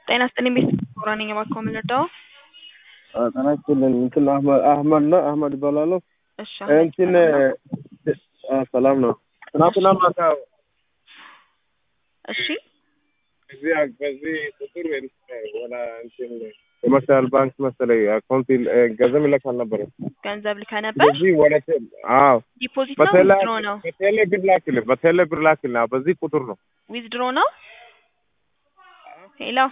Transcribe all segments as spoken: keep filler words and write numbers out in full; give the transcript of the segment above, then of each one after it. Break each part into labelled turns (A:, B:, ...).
A: ጤና ይስጥልኝ ቤተሰብ ነኝ እባክዎ ምን ልርዳዎ?
B: ጤና ይስጥልኝ እንትን አህመድ አህመድ ነው አህመድ እባላለሁ።
A: እሺ አህመድ
B: እንትን ሰላም ነው። ትናንትና ማታ
A: እሺ
B: እዚህ በዚህ ቁጥር ወላ እንትን ኮመርሻል ባንክ መሰለኝ አካውንት ገንዘብ ልከህ ነበር።
A: ገንዘብ ልከህ ነበር?
B: በዚህ ወደ አዎ
A: ዲፖዚት ነው ዊዝድሮ ነው?
B: በቴሌ ብር ላክልህ በቴሌ ብር ላክልህ በዚህ ቁጥር ነው።
A: ዊዝድሮ ነው? ሄሎ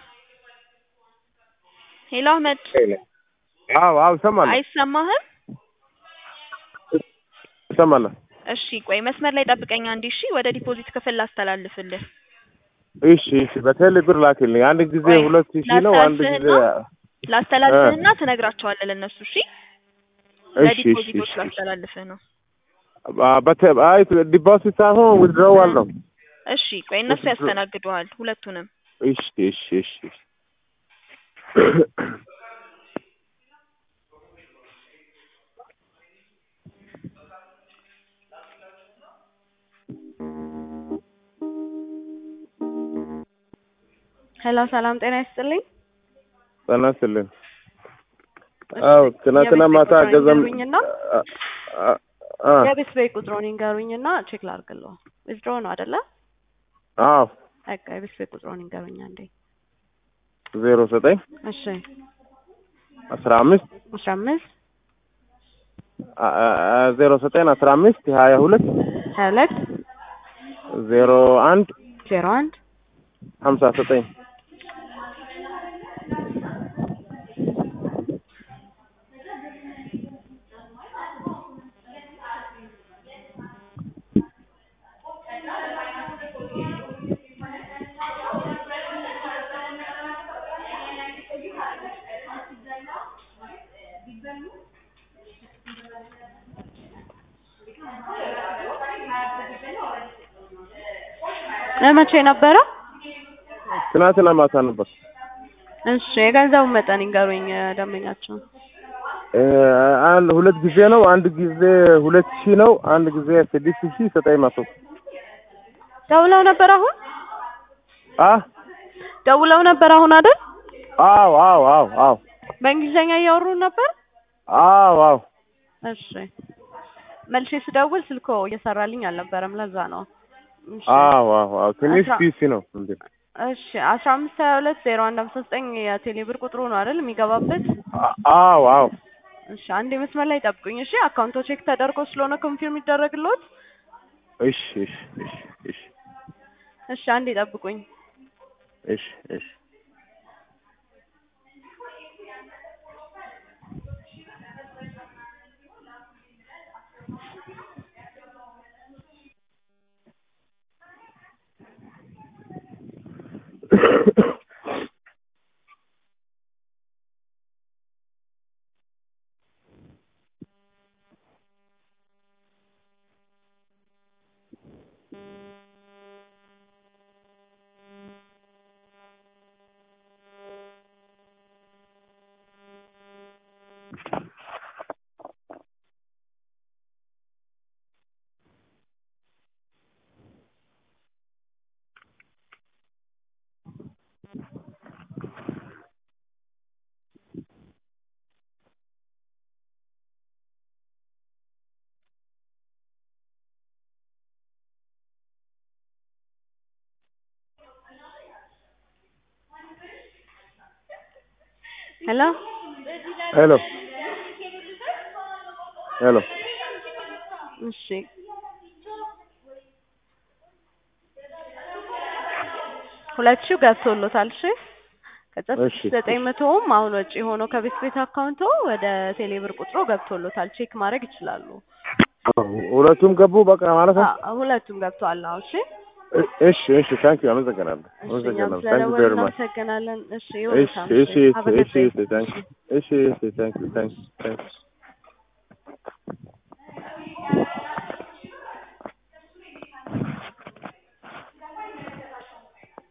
A: ሄሎ አህመድ
B: አዎ አዎ ሰማለሁ።
A: አይሰማህም?
B: ሰማለሁ።
A: እሺ ቆይ መስመር ላይ ጠብቀኝ አንዴ እሺ ወደ ዲፖዚት ክፍል ላስተላልፍልህ።
B: እሺ እሺ በቴሌ ብር ላክልኝ አንድ ጊዜ ሁለት ሺህ ነው አንድ ጊዜ
A: ላስተላልፍህና ትነግራቸዋለህ ለነሱ እሺ?
B: እሺ
A: ለዲፖዚቶች ላስተላልፍህ ነው።
B: በቴ አይ ዲፖዚት ሳይሆን ዊዝድሮዋል ነው።
A: እሺ ቆይ እነሱ ያስተናግዱሃል ሁለቱንም።
B: እሺ እሺ እሺ
C: ሄሎ ሰላም ጤና ይስጥልኝ።
B: ጤና ይስጥልኝ። አዎ ትናንትና ማታ ገንዘብ አ
C: የቤት ቤት ቁጥሩን ይንገሩኝና ቼክ ላድርግልዎ። ዊዝድሮ ነው አይደለ?
B: አዎ
C: በቃ የቤት ቤት ቁጥሩን ይንገሩኝ አንዴ።
B: ዜሮ ዘጠኝ
C: እሺ
B: አስራ አምስት
C: አስራ አምስት
B: ዜሮ ዘጠኝ አስራ አምስት ሀያ ሁለት
C: ሀያ ሁለት
B: ዜሮ አንድ
C: ዜሮ አንድ
B: ሀምሳ ዘጠኝ
C: ለመቼ ነበረ?
B: ትናንትና ማታ ነበር።
C: እሺ የገንዘቡን መጠን ይንገሩኝ ደንበኛቸው።
B: አንድ ሁለት ጊዜ ነው አንድ ጊዜ ሁለት ሺህ ነው አንድ ጊዜ ስድስት ሺህ ዘጠኝ መቶ
C: ደውለው ነበር አሁን?
B: አ
C: ደውለው ነበር አሁን አይደል?
B: አዎ አዎ አዎ አዎ
C: በእንግሊዘኛ እያወሩ ነበር?
B: አዎ አዎ
C: እሺ መልሼ ስደውል ስልኮ እየሰራልኝ አልነበረም ለዛ ነው።
B: አዎ አዎ አዎ ትንሽ ፒሲ ነው እንዴ?
C: እሺ አስራ አምስት ሀያ ሁለት ዜሮ አንድ ሃምሳ ዘጠኝ የቴሌ ብር ቁጥሩ ነው አይደል የሚገባበት?
B: አዎ አዎ
C: እሺ አንዴ መስመር ላይ ጠብቁኝ እሺ አካውንቶ ቼክ ተደርጎ ስለሆነ ኮንፊርም ይደረግልዎት።
B: እሺ እሺ እሺ እሺ
C: እሺ አንዴ ጠብቁኝ።
B: እሺ እሺ
C: ሄሎ
B: ሄሎ ሄሎ
C: እሺ ሁለት ሺህ ገብቶሎታል እሺ ከዛ ዘጠኝ መቶውም አሁን ወጪ ሆኖ ከቤት ቤት አካውንቶ ወደ ቴሌብር ቁጥሩ ገብቶሎታል ቼክ ማድረግ ይችላሉ።
B: ሁለቱም ገቡ በቃ ማለት ነው?
C: አዎ ሁለቱም ገብቷል አዎ እሺ
B: እሺ እሺ ታንክ ዩ አመሰግናለሁ አመሰግናለሁ ታንክ ዩ ቬሪ ማች
C: አመሰግናለን እሺ
B: እሺ እሺ እሺ እሺ ታንክ ዩ እሺ እሺ ታንክ ዩ ታንክ ዩ ታንክ ዩ